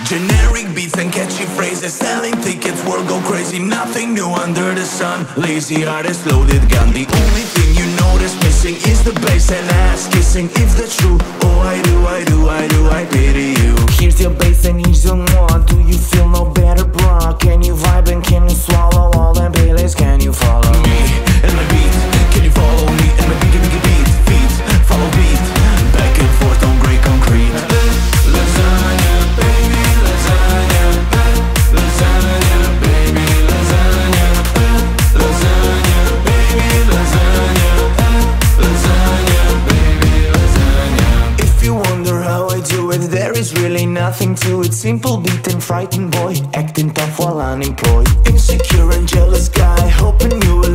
Generic beats and catchy phrases, selling tickets, world go crazy. Nothing new under the sun, lazy artist, loaded gun. The only thing you notice missing is the bass and ass kissing. If that's true, oh I do, I pity you. Here's your bass and here's your more. Do you feel no better, bro? Can you vibe and can you swallow all them playlists? Can you follow me and my beat? Can you follow me and my beat? Can you beat, feet, follow beat, back and forth on grey concrete. Lasagna, baby, lasagna, lasagna, baby, lasagna, lasagna, baby, lasagna, lasagna, baby, lasagna. If you wonder how I do it, there is really nothing to it. Simple beat and frightened boy, acting tough while unemployed. Insecure and jealous guy, hoping you will